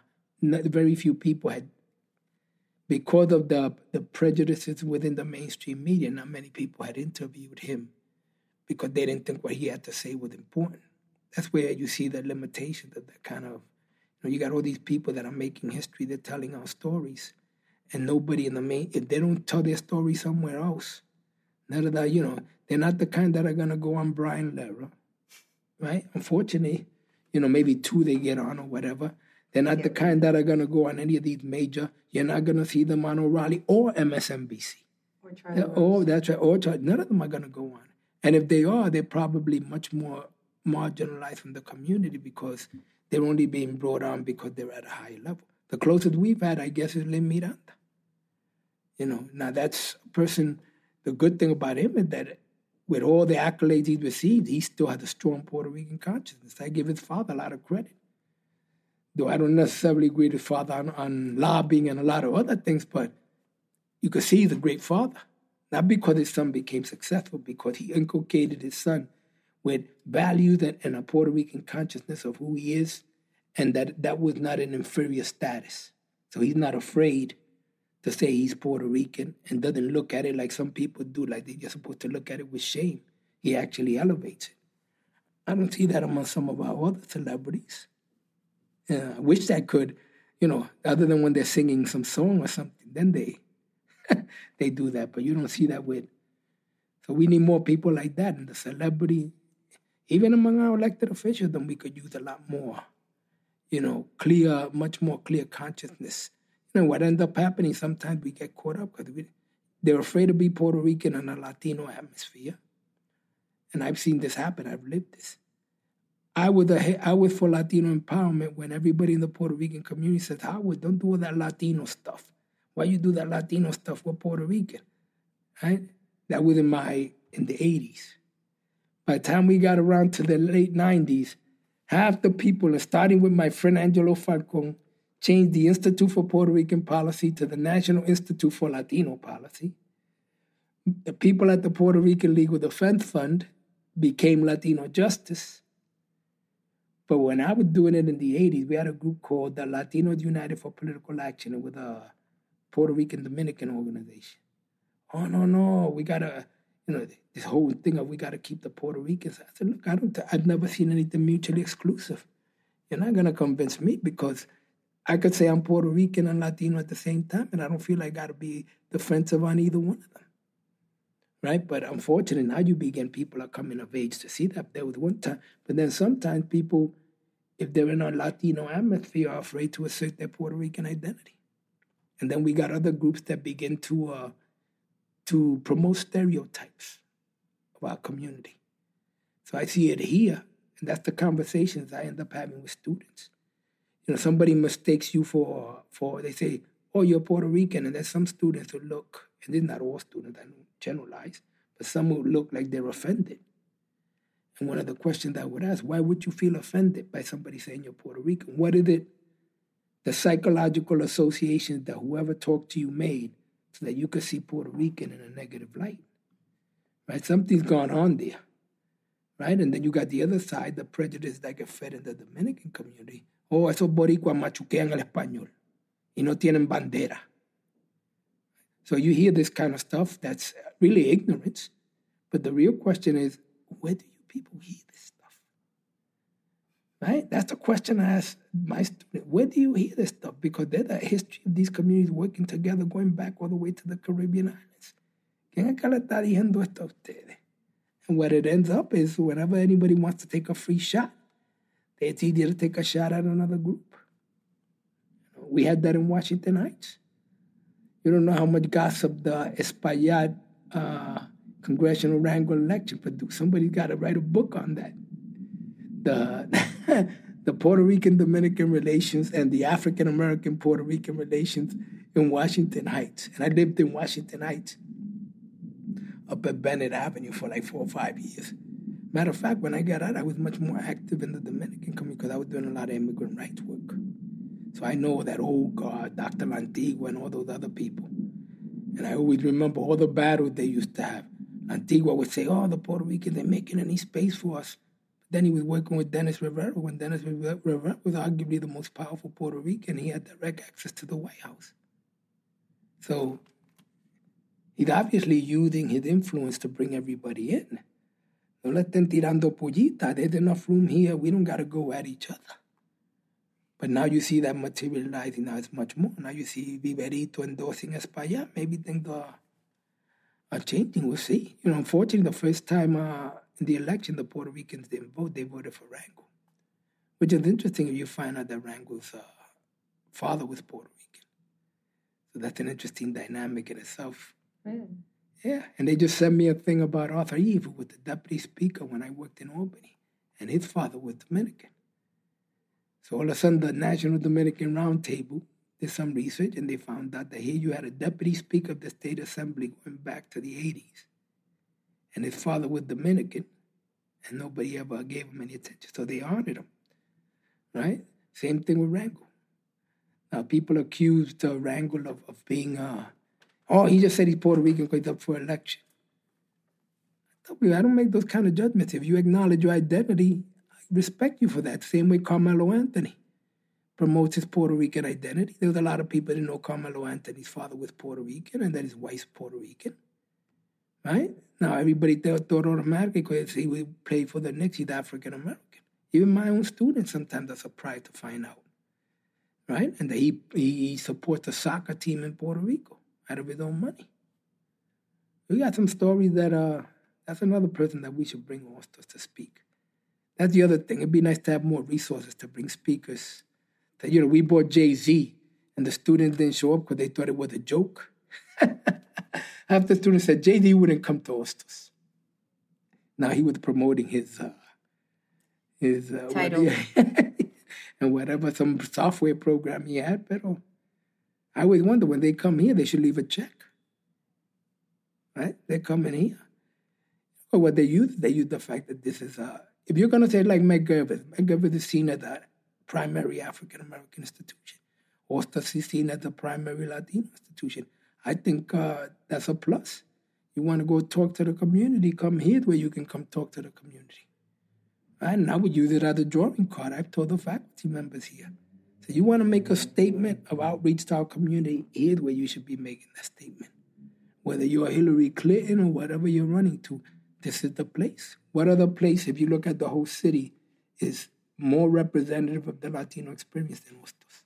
very few people had, because of the prejudices within the mainstream media, not many people had interviewed him because they didn't think what he had to say was important. That's where you see the limitations of that kind of, you got all these people that are making history, they're telling our stories, and nobody if they don't tell their story somewhere else, none of that, they're not the kind that are going to go on Brian Lehrer. Right? Unfortunately, maybe 2 they get on or whatever. They're not the kind that are going to go on any of these major. You're not going to see them on O'Reilly or MSNBC. Or Charlie. Oh, that's right. Or Charlie. None of them are going to go on. And if they are, they're probably much more marginalized from the community because they're only being brought on because they're at a higher level. The closest we've had, I guess, is Lin Miranda. Now that's a person, the good thing about him is that with all the accolades he's received, he still has a strong Puerto Rican consciousness. I give his father a lot of credit. Though I don't necessarily agree with his father on lobbying and a lot of other things, but you could see he's a great father. Not because his son became successful, because he inculcated his son with values and a Puerto Rican consciousness of who he is, and that was not an inferior status. So he's not afraid to say he's Puerto Rican and doesn't look at it like some people do, like they're just supposed to look at it with shame. He actually elevates it. I don't see that among some of our other celebrities. I wish that could, other than when they're singing some song or something, then they do that. But you don't see that with. So we need more people like that. And the celebrity, even among our elected officials, then we could use a lot more, much more clear consciousness. What ends up happening, sometimes we get caught up because they're afraid to be Puerto Rican in a Latino atmosphere. And I've seen this happen. I've lived this. I was for Latino empowerment when everybody in the Puerto Rican community says, Howard, don't do all that Latino stuff. Why you do that Latino stuff? We're Puerto Rican. Right? That was in the 80s. By the time we got around to the late 90s, half the people, starting with my friend Angelo Falcon, changed the Institute for Puerto Rican Policy to the National Institute for Latino Policy. The people at the Puerto Rican Legal Defense Fund became Latino Justice. But when I was doing it in the 80s, we had a group called the Latinos United for Political Action. It was a Puerto Rican Dominican organization. Oh, no, we got to, this whole thing of we got to keep the Puerto Ricans. I said, look, I've never seen anything mutually exclusive. You're not going to convince me because I could say I'm Puerto Rican and Latino at the same time, and I don't feel like I got to be defensive on either one of them. Right? But unfortunately, now people are coming of age to see that. There was one time, but then sometimes people, if they're in a Latino atmosphere, are afraid to assert their Puerto Rican identity. And then we got other groups that begin to promote stereotypes of our community. So I see it here, and that's the conversations I end up having with students. Somebody mistakes you for they say, oh, you're Puerto Rican, and there's some students who look, and these are not all students, I don't generalize, but some who look like they're offended. And one of the questions I would ask, why would you feel offended by somebody saying you're Puerto Rican? What is it, the psychological associations that whoever talked to you made so that you could see Puerto Rican in a negative light? Right? Something's gone on there. Right? And then you got the other side, the prejudice that get fed in the Dominican community. Oh, esos boricuas machuquean el español y no tienen bandera. So you hear this kind of stuff that's really ignorance. But the real question is, where do you people hear this stuff? Right? That's the question I ask my students. Where do you hear this stuff? Because there's a history of these communities working together going back all the way to the Caribbean islands. ¿Quién acá le está diciendo esto a ustedes? And what it ends up is whenever anybody wants to take a free shot, it's easier to take a shot at another group. We had that in Washington Heights. You don't know how much gossip the Espaillat congressional Wrangell election produced. Somebody's got to write a book on that. The Puerto Rican-Dominican relations and the African-American-Puerto Rican relations in Washington Heights. And I lived in Washington Heights up at Bennett Avenue for like 4 or 5 years. Matter of fact, when I got out, I was much more active in the Dominican community because I was doing a lot of immigrant rights work. So I know that old guard, Dr. Lantigua and all those other people. And I always remember all the battles they used to have. Antigua would say, oh, the Puerto Ricans, they're making any space for us. Then he was working with Dennis Rivera when Dennis Rivera was arguably the most powerful Puerto Rican. He had direct access to the White House. So he's obviously using his influence to bring everybody in. No le estén tirando pollita. There's enough room here. We don't got to go at each other. But now you see that materializing. Now it's much more. Now you see Viverito endorsing Espaillat. Maybe things are changing. We'll see. Unfortunately, the first time in the election, the Puerto Ricans didn't vote. They voted for Rangel, which is interesting if you find out that Rangel's father was Puerto Rican. So that's an interesting dynamic in itself. Really? Yeah, and they just sent me a thing about Arthur Eve, who was the deputy speaker when I worked in Albany, and his father was Dominican. So all of a sudden, the National Dominican Roundtable did some research, and they found out that here you had a deputy speaker of the state assembly going back to the 80s, and his father was Dominican, and nobody ever gave him any attention, so they honored him, right? Same thing with Rangel. Now, people accused Rangel of being... he just said he's Puerto Rican because he's up for election. I don't make those kind of judgments. If you acknowledge your identity, I respect you for that. Same way Carmelo Anthony promotes his Puerto Rican identity. There was a lot of people that didn't know Carmelo Anthony's father was Puerto Rican and that his wife's Puerto Rican. Right? Now, everybody thought automatically because he would play for the Knicks, he's African American. Even my own students sometimes are surprised to find out. Right? And that he supports a soccer team in Puerto Rico out of his own money. We got some stories that that's another person that we should bring also to speak. That's the other thing. It'd be nice to have more resources to bring speakers. That, we brought Jay-Z, and the students didn't show up because they thought it was a joke. Half the students said Jay-Z wouldn't come to Hostos. Now he was promoting his title and whatever, some software program he had. But I always wonder when they come here, they should leave a check. Right? They come in here. Or what they use the fact that this is if you're going to say like Medgar is seen as a primary African-American institution. Hostos is seen as a primary Latino institution. I think that's a plus. You want to go talk to the community, come here where you can come talk to the community. Right? And I would use it as a drawing card. I've told the faculty members here. So you want to make a statement of outreach to our community, here's where you should be making that statement. Whether you're Hillary Clinton or whatever you're running to, this is the place. What other place, if you look at the whole city, is more representative of the Latino experience than Hostos?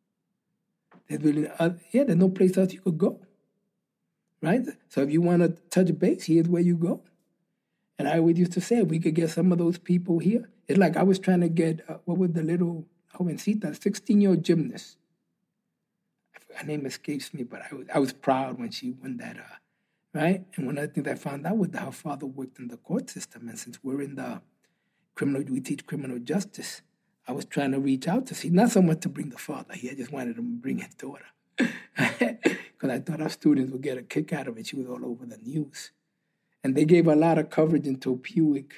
There's no place else you could go, right? So if you want to touch base, here's where you go. And I always used to say, if we could get some of those people here. It's like I was trying to get, what was the little jovencita, 16-year-old gymnast. Her name escapes me, but I was proud when she won that, right? And one of the things I found out was that her father worked in the court system. And since we're in the we teach criminal justice, I was trying to reach out to see, not so much to bring the father here, I just wanted to bring his daughter. Because I thought our students would get a kick out of it. She was all over the news. And they gave a lot of coverage until Puig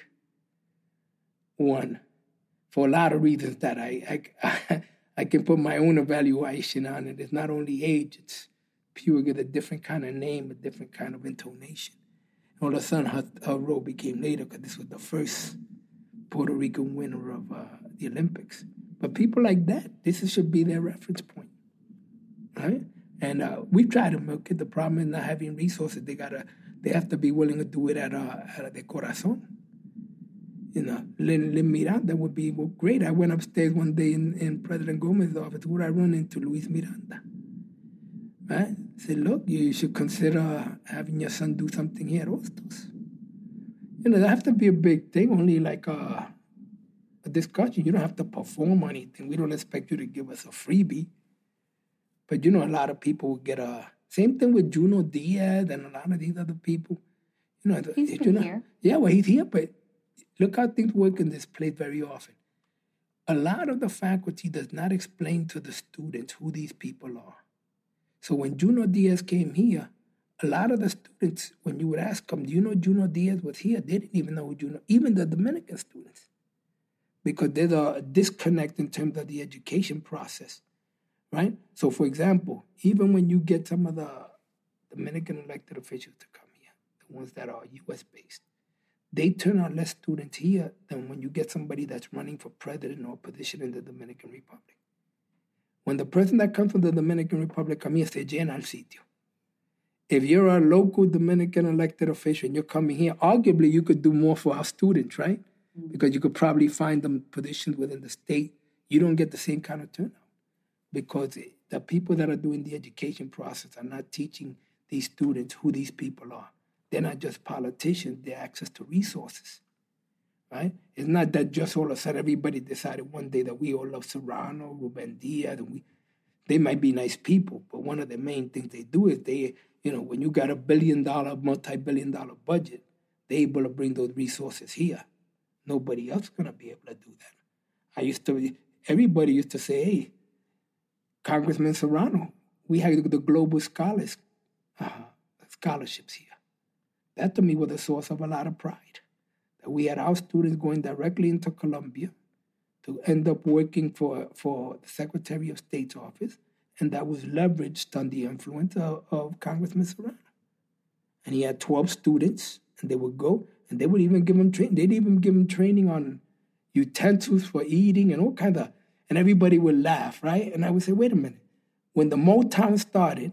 won, for a lot of reasons that I can put my own evaluation on it. It's not only age, it's Puig is a different kind of name, a different kind of intonation. All of a sudden, her role became later because this was the first Puerto Rican winner of the Olympics. But people like that, this should be their reference point, right? And we've tried to milk it. The problem is not having resources. They have to be willing to do it at de corazón. You know, Lin Miranda would be great. I went upstairs one day in President Gomez's office where I run into Luis Miranda. Right? I said, look, you should consider having your son do something here at Hostos. You know, that have to be a big thing, only like a discussion. You don't have to perform anything. We don't expect you to give us a freebie. But, you know, a lot of people will get same thing with Juno Diaz and a lot of these other people. You know, he's been here. Yeah, well, he's here, but look how things work in this place very often. A lot of the faculty does not explain to the students who these people are. So when Juno Diaz came here, a lot of the students, when you would ask them, do you know Juno Diaz was here? They didn't even know who Juno, even the Dominican students. Because there's a disconnect in terms of the education process, right? So for example, even when you get some of the Dominican elected officials to come here, the ones that are US-based, they turn out less students here than when you get somebody that's running for president or position in the Dominican Republic. When the person that comes from the Dominican Republic comes here, se llena el sitio. If you're a local Dominican elected official and you're coming here, arguably you could do more for our students, right? Mm-hmm. Because you could probably find them positions within the state. You don't get the same kind of turnout because the people that are doing the education process are not teaching these students who these people are. They're not just politicians, they're access to resources, right? It's not that just all of a sudden everybody decided one day that we all love Serrano, Ruben Diaz, and they might be nice people, but one of the main things they do is when you got $1 billion, multi-billion-dollar budget, they're able to bring those resources here. Nobody else is going to be able to do that. Everybody used to say, hey, Congressman Serrano, we had the global scholarships here. That to me was a source of a lot of pride. That we had our students going directly into Colombia to end up working for the Secretary of State's office, and that was leveraged on the influence of Congressman Serrano. And he had 12 students, and they would go, and they would even give them training. They'd even give them training on utensils for eating and all kinds of, and everybody would laugh, right? And I would say, wait a minute. When the Motown started,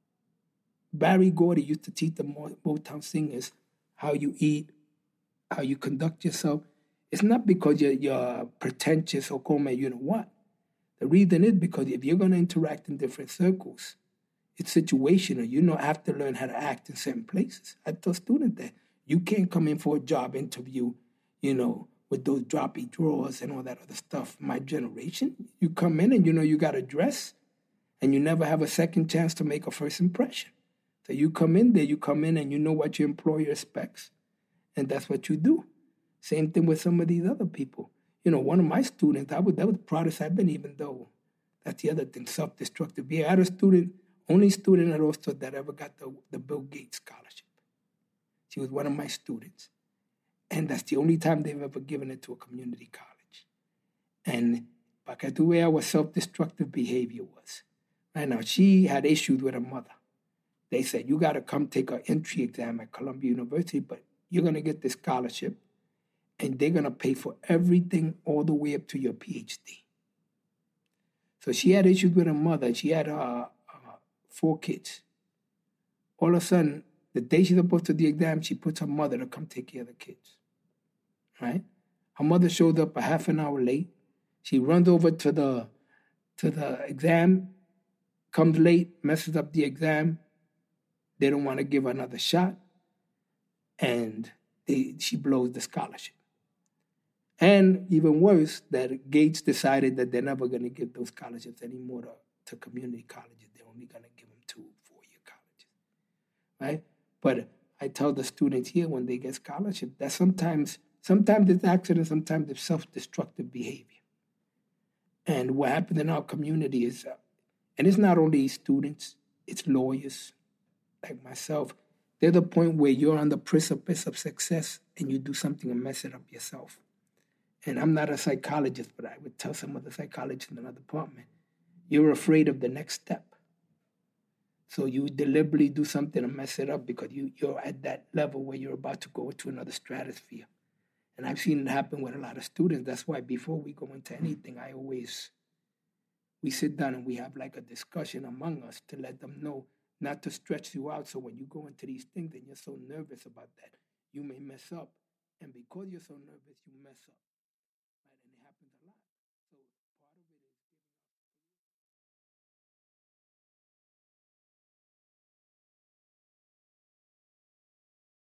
Barry Gordy used to teach the Motown singers how you eat, how you conduct yourself. It's not because you're pretentious or come you know what. The reason is because if you're going to interact in different circles, it's situational. You have to learn how to act in certain places. I tell students that you can't come in for a job interview, with those droppy drawers and all that other stuff. My generation, you come in and you got to dress, and you never have a second chance to make a first impression. So you come in and you know what your employer expects, and that's what you do. Same thing with some of these other people. One of my students, that was the proudest I've been, even though that's the other thing, self-destructive behavior. I had a student, only student at Hostos that ever got the Bill Gates scholarship. She was one of my students. And that's the only time they've ever given it to a community college. And para que tú veas what self-destructive behavior was. Right now, she had issues with her mother. They said, you got to come take an entry exam at Columbia University, but you're going to get this scholarship, and they're going to pay for everything all the way up to your PhD. So she had issues with her mother. She had 4 kids. All of a sudden, the day she's supposed to do the exam, she puts her mother to come take care of the kids. Right? Her mother shows up a half an hour late. She runs over to the exam, comes late, messes up the exam. They don't want to give her another shot. And she blows the scholarship. And even worse, that Gates decided that they're never going to give those scholarships anymore to community colleges. They're only going to give them to 4-year colleges, right? But I tell the students here when they get scholarship that sometimes it's accident, sometimes it's self-destructive behavior. And what happened in our community is, and it's not only students, it's lawyers like myself. They're the point where you're on the precipice of success and you do something and mess it up yourself. And I'm not a psychologist, but I would tell some of the psychologists in our department, you're afraid of the next step. So you deliberately do something and mess it up because you're at that level where you're about to go to another stratosphere. And I've seen it happen with a lot of students. That's why before we go into anything, we sit down and we have like a discussion among us to let them know not to stretch you out. So when you go into these things and you're so nervous about that, you may mess up. And because you're so nervous, you mess up.